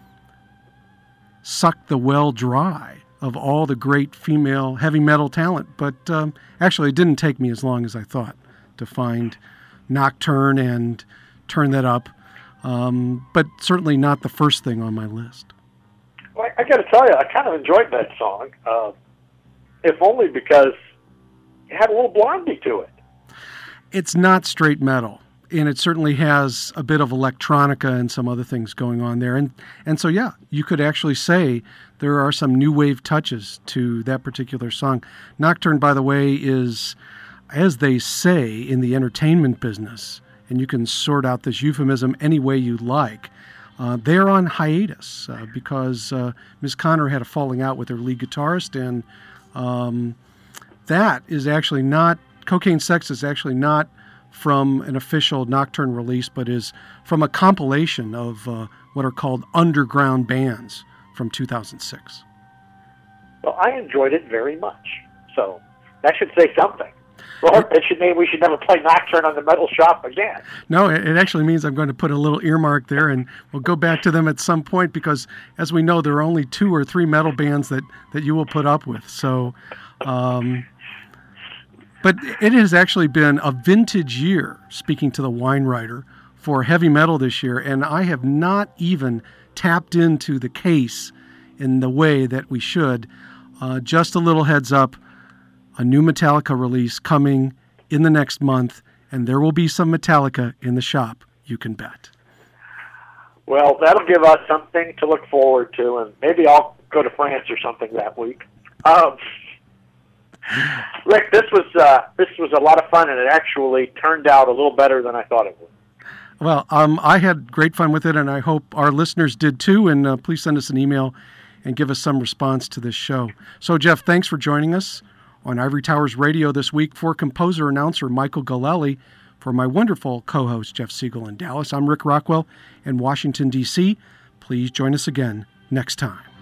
sucked the well dry of all the great female heavy metal talent? But um, actually it didn't take me as long as I thought to find Nocturne and turn that up, um, but certainly not the first thing on my list. Well, I, I got to tell you, I kind of enjoyed that song, uh, if only because it had a little Blondie to it. It's not straight metal, and it certainly has a bit of electronica and some other things going on there. And, and so, yeah, you could actually say there are some new wave touches to that particular song. Nocturne, by the way, is, as they say in the entertainment business, and you can sort out this euphemism any way you like, uh, they're on hiatus uh, because uh, Miz Connor had a falling out with her lead guitarist, and um, that is actually not, Cocaine Sex is actually not from an official Nocturne release, but is from a compilation of uh, what are called underground bands from two thousand six. Well, I enjoyed it very much, so that should say something. Well, it should mean we should never play Nocturne on the Metal Shop again. No, it actually means I'm going to put a little earmark there, and we'll go back to them at some point, because as we know, there are only two or three metal bands that, that you will put up with. So, um, but it has actually been a vintage year, speaking to the wine writer, for heavy metal this year, and I have not even tapped into the case in the way that we should. Uh, just a little heads up, a new Metallica release coming in the next month, and there will be some Metallica in the shop, you can bet. Well, that'll give us something to look forward to, and maybe I'll go to France or something that week. Um, Rick, this was uh, this was a lot of fun, and it actually turned out a little better than I thought it would. Well, um, I had great fun with it, and I hope our listeners did too, and uh, please send us an email and give us some response to this show. So, Jeff, thanks for joining us on Ivory Towers Radio this week. For composer-announcer Michael Galelli, for my wonderful co-host Jeff Siegel in Dallas, I'm Rick Rockwell in Washington, D C Please join us again next time.